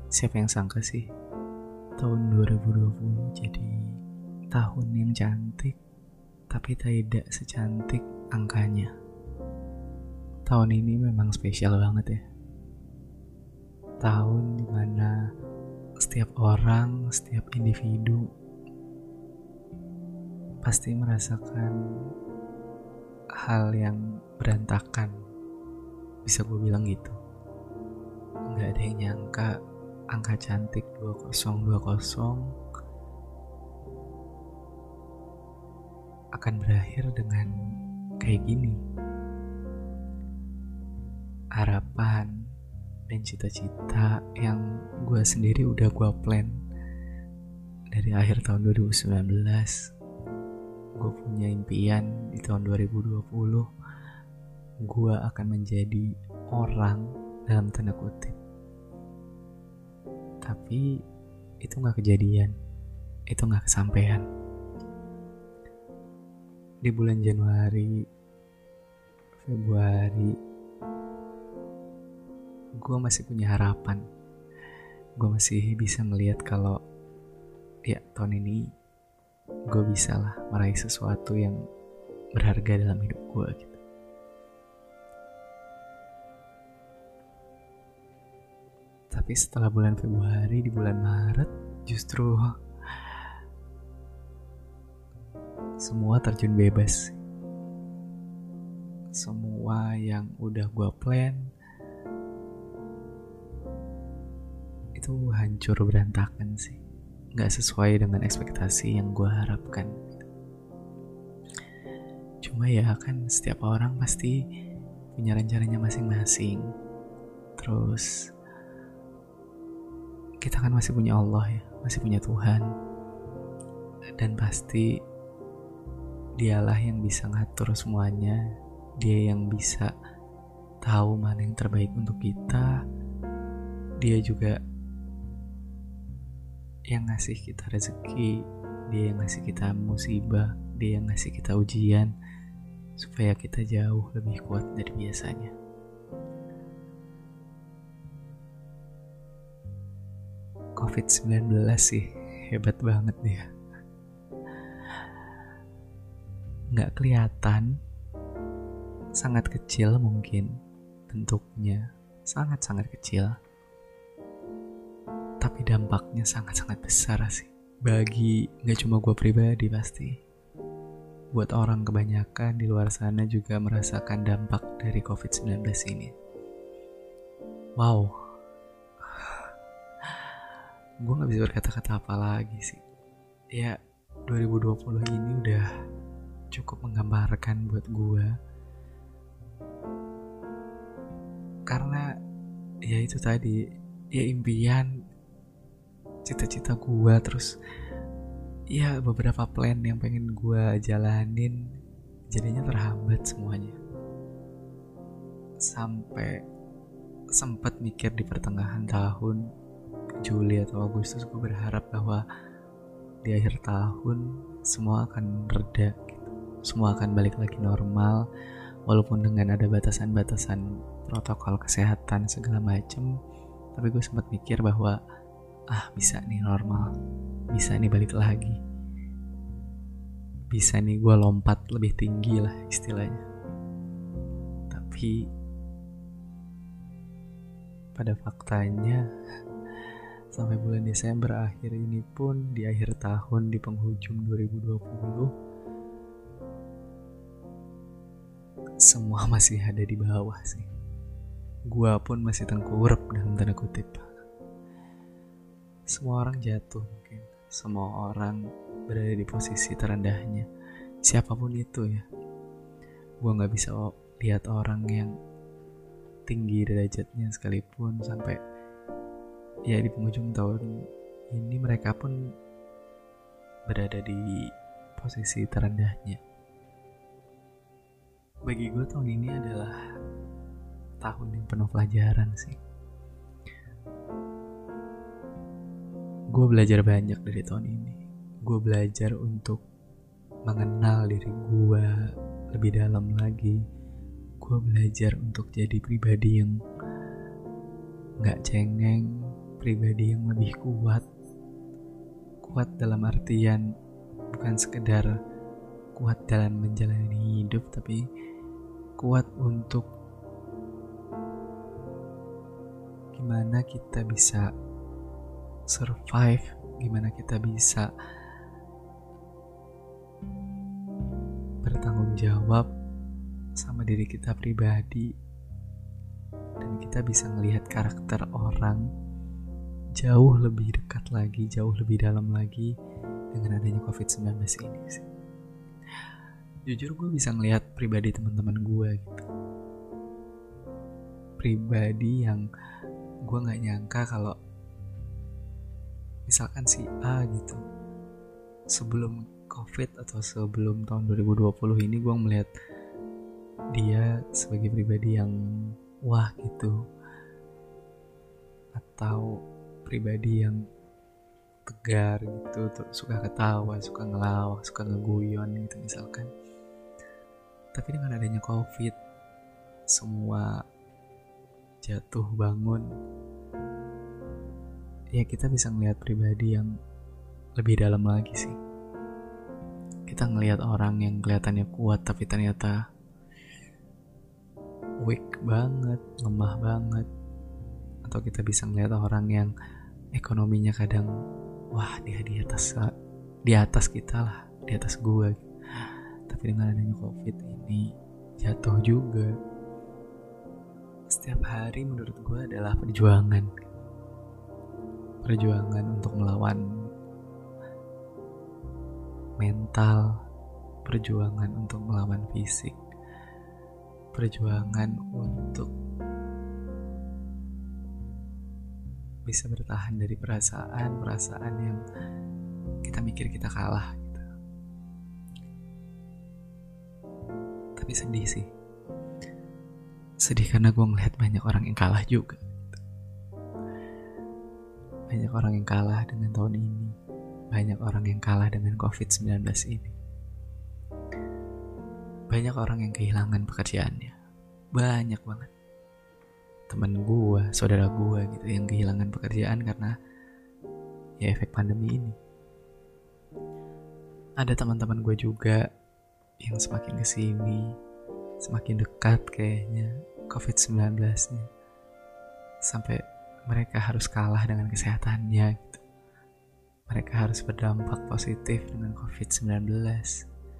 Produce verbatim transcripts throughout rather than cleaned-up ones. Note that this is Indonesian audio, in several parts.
Siapa yang sangka sih tahun dua ribu dua puluh jadi tahun yang cantik, tapi tidak secantik angkanya. Tahun ini memang spesial banget ya. Tahun dimana setiap orang, setiap individu pasti merasakan hal yang berantakan. Bisa gue bilang gitu. Gak ada yang nyangka angka cantik dua nol dua nol akan berakhir dengan kayak gini. Harapan dan cita-cita yang gue sendiri udah gue plan dari akhir tahun dua ribu sembilan belas. Gue punya impian di tahun dua ribu dua puluh gue akan menjadi orang dalam tanda kutip. Tapi itu gak kejadian, itu gak kesampaian. Di bulan Januari, Februari, gue masih punya harapan. Gue masih bisa melihat kalau ya tahun ini gue bisa lah meraih sesuatu yang berharga dalam hidup gue gitu. Tapi setelah bulan Februari, di bulan Maret justru semua terjun bebas. Semua yang udah gue plan itu hancur berantakan sih. Gak sesuai dengan ekspektasi yang gue harapkan. Cuma ya kan setiap orang pasti punya rencananya masing-masing. Terus kita kan masih punya Allah ya, masih punya Tuhan. Dan pasti dialah yang bisa ngatur semuanya. Dia yang bisa tahu mana yang terbaik untuk kita. Dia juga yang ngasih kita rezeki. Dia yang ngasih kita musibah. Dia yang ngasih kita ujian supaya kita jauh lebih kuat dari biasanya. covid sembilan belas sih hebat banget dia. Gak kelihatan, sangat kecil mungkin bentuknya, sangat-sangat kecil. Tapi dampaknya sangat-sangat besar sih. Bagi gak cuma gue pribadi pasti. Buat orang kebanyakan di luar sana juga merasakan dampak dari covid sembilan belas ini. Wow. Gue gak bisa berkata-kata apa lagi sih. Ya dua ribu dua puluh ini udah cukup menggambarkan buat gue. Karena ya itu tadi, ya impian, cita-cita gue, terus ya beberapa plan yang pengen gue jalanin jadinya terhambat semuanya. Sampai sempat mikir di pertengahan tahun, Juli atau Agustus, gue berharap bahwa di akhir tahun semua akan reda gitu. Semua akan balik lagi normal, walaupun dengan ada batasan-batasan protokol kesehatan segala macem. Tapi gue sempat mikir bahwa ah bisa nih normal, bisa nih balik lagi, bisa nih gue lompat lebih tinggi lah istilahnya. Tapi pada faktanya sampai bulan Desember akhir ini pun, di akhir tahun, di penghujung dua ribu dua puluh, semua masih ada di bawah sih. Gua pun masih tengkurap dalam tanda kutip. Semua orang jatuh mungkin. Semua orang berada di posisi terendahnya. Siapapun itu ya. Gua gak bisa lihat orang yang tinggi derajatnya sekalipun sampai ya di penghujung tahun ini mereka pun berada di posisi terendahnya. Bagi gue tahun ini adalah tahun yang penuh pelajaran sih. Gue belajar banyak dari tahun ini. Gue belajar untuk mengenal diri gue lebih dalam lagi. Gue belajar untuk jadi pribadi yang gak cengeng, pribadi yang lebih kuat. Kuat dalam artian bukan sekedar kuat dalam menjalani hidup, tapi kuat untuk gimana kita bisa survive, gimana kita bisa bertanggung jawab sama diri kita pribadi, dan kita bisa melihat karakter orang jauh lebih dekat lagi, jauh lebih dalam lagi dengan adanya covid sembilan belas ini sih. Jujur gue bisa ngelihat pribadi teman-teman gue gitu, pribadi yang gue nggak nyangka kalau misalkan si A gitu sebelum covid atau sebelum tahun dua ribu dua puluh ini gue melihat dia sebagai pribadi yang wah gitu, atau pribadi yang tegar gitu, suka ketawa, suka ngelawak, suka ngeguyon gitu misalkan. Tapi dengan adanya covid, semua jatuh bangun, ya kita bisa ngelihat pribadi yang lebih dalam lagi sih. Kita ngelihat orang yang kelihatannya kuat tapi ternyata weak banget, lemah banget. Atau kita bisa ngelihat orang yang ekonominya kadang wah dia di atas di atas kita lah, di atas gue. Tapi dengan adanya covid ini jatuh juga. Setiap hari menurut gue adalah perjuangan. Perjuangan untuk melawan mental, perjuangan untuk melawan fisik, perjuangan untuk bisa bertahan dari perasaan-perasaan yang kita mikir kita kalah gitu. Tapi sedih sih, sedih karena gue ngeliat banyak orang yang kalah juga gitu. Banyak orang yang kalah dengan tahun ini, banyak orang yang kalah dengan covid sembilan belas ini. Banyak orang yang kehilangan pekerjaannya, banyak banget. Temen gue, saudara gue gitu yang kehilangan pekerjaan karena ya efek pandemi ini. Ada teman-teman gue juga yang semakin kesini semakin dekat kayaknya covid sembilan belas-nya, sampai mereka harus kalah dengan kesehatannya gitu. Mereka harus berdampak positif dengan covid sembilan belas.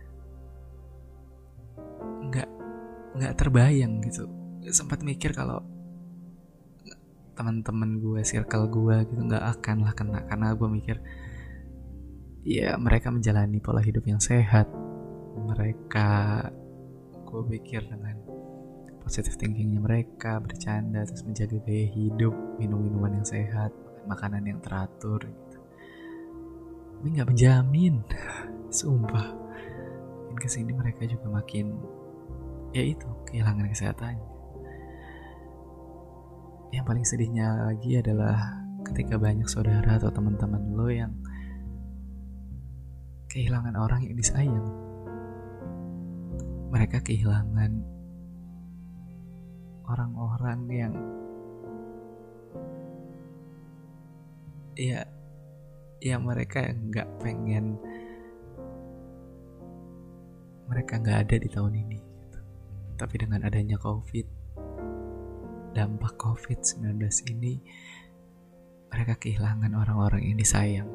Nggak, nggak terbayang gitu. Sempat mikir kalau teman-teman gue, circle gue gitu nggak akan lah kena, karena gue mikir ya mereka menjalani pola hidup yang sehat. Mereka, gue pikir dengan positive thinkingnya mereka, bercanda, terus menjaga gaya hidup, minum minuman yang sehat, makan makanan yang teratur gitu. Tapi nggak menjamin, sumpah. Makin kesini mereka juga makin, ya itu, kehilangan kesehatannya. Yang paling sedihnya lagi adalah ketika banyak saudara atau teman-teman lo yang kehilangan orang yang disayang. Mereka kehilangan orang-orang yang ya ya mereka nggak pengen mereka nggak ada di tahun ini gitu. Tapi dengan adanya covid, dampak covid sembilan belas ini, mereka kehilangan orang-orang yang disayang.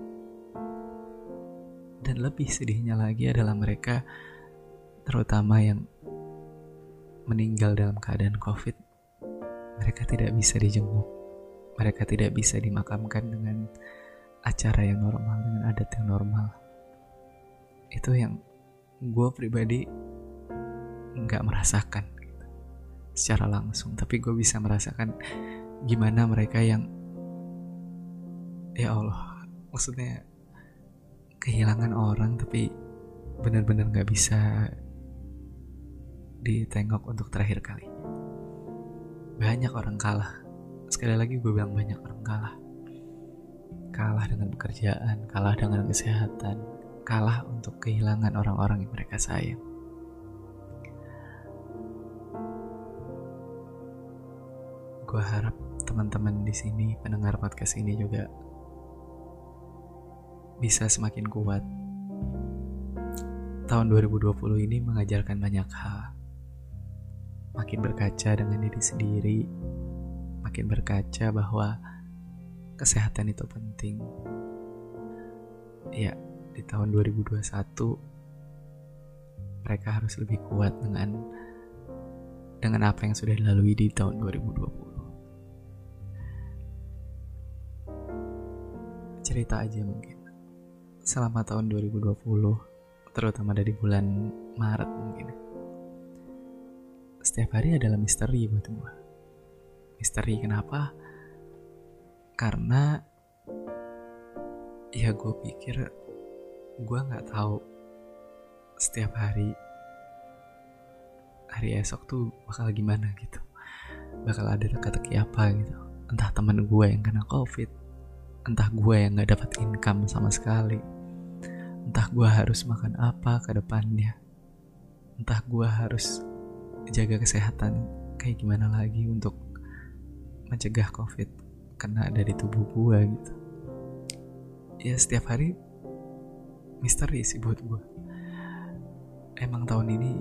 Dan lebih sedihnya lagi adalah mereka, terutama yang meninggal dalam keadaan covid, mereka tidak bisa dijenguk, mereka tidak bisa dimakamkan dengan acara yang normal, dengan adat yang normal. Itu yang gue pribadi nggak merasakan gitu, secara langsung, tapi gue bisa merasakan gimana mereka yang, ya Allah, maksudnya kehilangan orang tapi benar-benar nggak bisa ditengok untuk terakhir kali. Banyak orang kalah. Sekali lagi gue bilang banyak orang kalah. Kalah dengan pekerjaan, kalah dengan kesehatan, kalah untuk kehilangan orang-orang yang mereka sayang. gue harap teman-teman di sini, pendengar podcast ini juga bisa semakin kuat. Tahun dua ribu dua puluh ini mengajarkan banyak hal. Makin berkaca dengan diri sendiri, makin berkaca bahwa kesehatan itu penting. Ya, di tahun dua ribu dua puluh satu mereka harus lebih kuat dengan dengan apa yang sudah dilalui di tahun dua ribu dua puluh. Cerita aja mungkin. Selama tahun dua ribu dua puluh, terutama dari bulan Maret mungkin, setiap hari adalah misteri buat gue. Misteri kenapa? Karena ya gue pikir gue gak tahu setiap hari hari esok tuh bakal gimana gitu, bakal ada teka-teki apa gitu. Entah teman gue yang kena covid, entah gue yang gak dapat income sama sekali, entah gue harus makan apa ke depannya, entah gue harus jaga kesehatan kayak gimana lagi untuk mencegah covid kena dari tubuh gue gitu. Ya setiap hari misteri sih buat gue. Emang tahun ini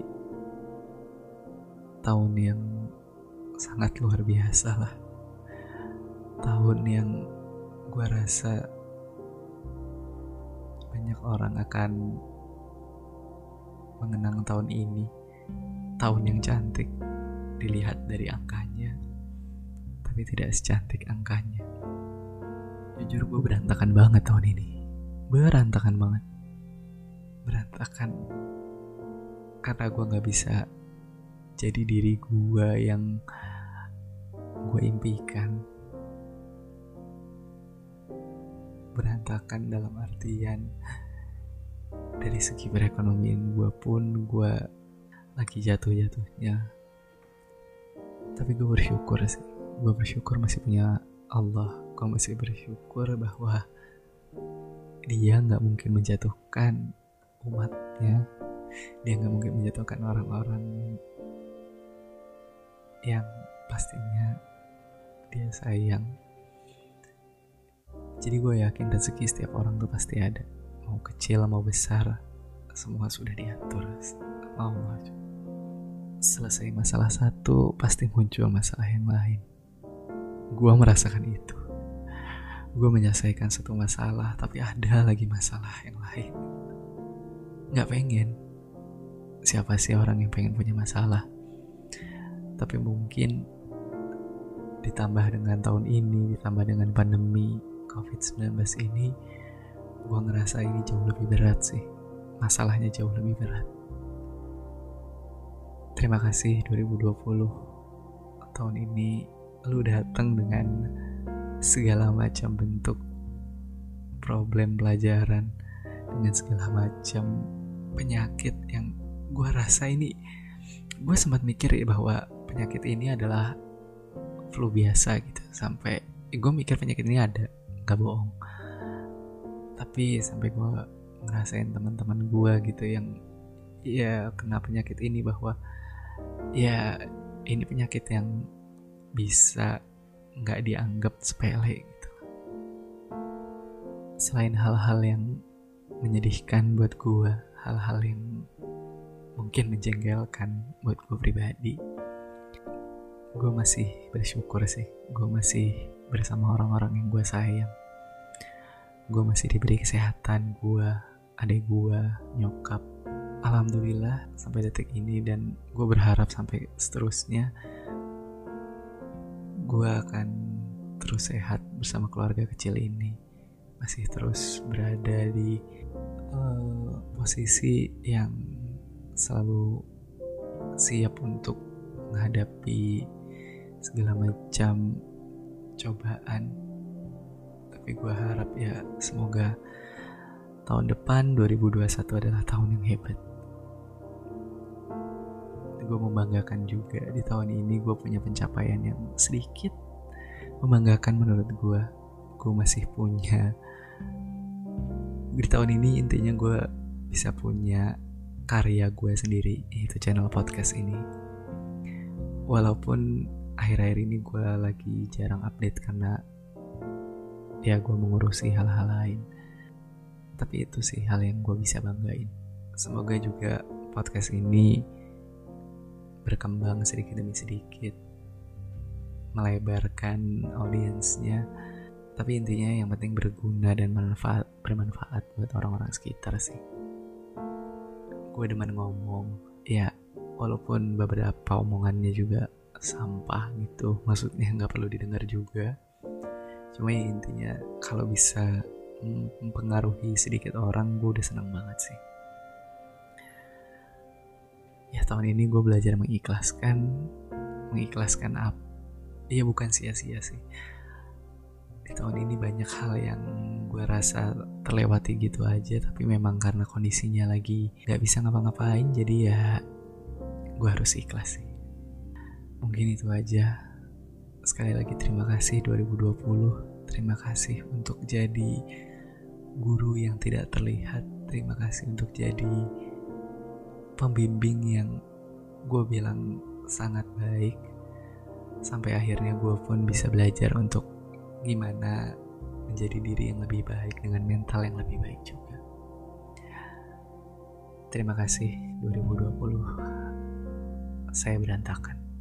tahun yang sangat luar biasa lah. Tahun yang gue rasa banyak orang akan mengenang tahun ini. Tahun yang cantik dilihat dari angkanya, tapi tidak secantik angkanya. Jujur gue berantakan banget tahun ini. Berantakan banget. Berantakan karena gue gak bisa jadi diri gue yang gue impikan. Berantakan dalam artian dari segi perekonomian gue pun gue lagi jatuh-jatuhnya. Tapi gue bersyukur sih. Gue bersyukur masih punya Allah. Gue masih bersyukur bahwa Dia gak mungkin menjatuhkan umatnya. Dia gak mungkin menjatuhkan orang-orang yang pastinya Dia sayang. Jadi gue yakin rezeki setiap orang tuh pasti ada. Mau kecil mau besar, semua sudah diatur sama Allah. Selesai masalah satu, pasti muncul masalah yang lain. Gue merasakan itu. Gue menyelesaikan satu masalah, tapi ada lagi masalah yang lain. Gak pengen. Siapa sih orang yang pengen punya masalah? Tapi mungkin ditambah dengan tahun ini, ditambah dengan pandemi covid sembilan belas ini, gue ngerasa ini jauh lebih berat sih. Masalahnya jauh lebih berat. Terima kasih dua ribu dua puluh. Tahun ini lu datang dengan segala macam bentuk problem pelajaran, dengan segala macam penyakit yang gue rasa ini. Gue sempat mikir ya bahwa penyakit ini adalah flu biasa gitu. Sampai gue mikir penyakit ini ada, gak bohong. Tapi sampai gue ngerasain teman-teman gue gitu yang ya kena penyakit ini, bahwa ya ini penyakit yang bisa gak dianggap sepele gitu. Selain hal-hal yang menyedihkan buat gue, hal-hal yang mungkin menjengkelkan buat gue pribadi, gue masih bersyukur sih. Gue masih bersama orang-orang yang gue sayang. Gue masih diberi kesehatan, gue, adik gue, nyokap. Alhamdulillah sampai detik ini, dan gue berharap sampai seterusnya gue akan terus sehat bersama keluarga kecil ini. Masih terus berada di uh, posisi yang selalu siap untuk menghadapi segala macam cobaan. Tapi gue harap ya semoga tahun depan dua ribu dua puluh satu adalah tahun yang hebat. Gue membanggakan juga di tahun ini gue punya pencapaian yang sedikit membanggakan menurut gue. Gue masih punya, di tahun ini intinya gue bisa punya karya gue sendiri, yaitu channel podcast ini. Walaupun akhir-akhir ini gue lagi jarang update karena ya gue mengurusi hal-hal lain. Tapi itu sih hal yang gue bisa banggain. Semoga juga podcast ini berkembang sedikit demi sedikit, melebarkan audiensnya. Tapi intinya yang penting berguna dan manfaat, bermanfaat buat orang-orang sekitar sih. Gue demen ngomong, ya walaupun beberapa omongannya juga sampah gitu, maksudnya nggak perlu didengar juga. Cuma ya intinya kalau bisa mempengaruhi sedikit orang, gue udah senang banget sih. Ya tahun ini gue belajar mengikhlaskan, mengikhlaskan apa? Iya bukan sia-sia sih. Di tahun ini banyak hal yang gue rasa terlewati gitu aja, tapi memang karena kondisinya lagi gak bisa ngapa-ngapain, jadi ya gue harus ikhlas sih. Mungkin itu aja. Sekali lagi terima kasih dua ribu dua puluh. Terima kasih untuk jadi guru yang tidak terlihat. Terima kasih untuk jadi pembimbing yang gue bilang sangat baik. Sampai akhirnya gue pun bisa belajar untuk gimana menjadi diri yang lebih baik dengan mental yang lebih baik juga. Terima kasih dua ribu dua puluh. Saya berantakan.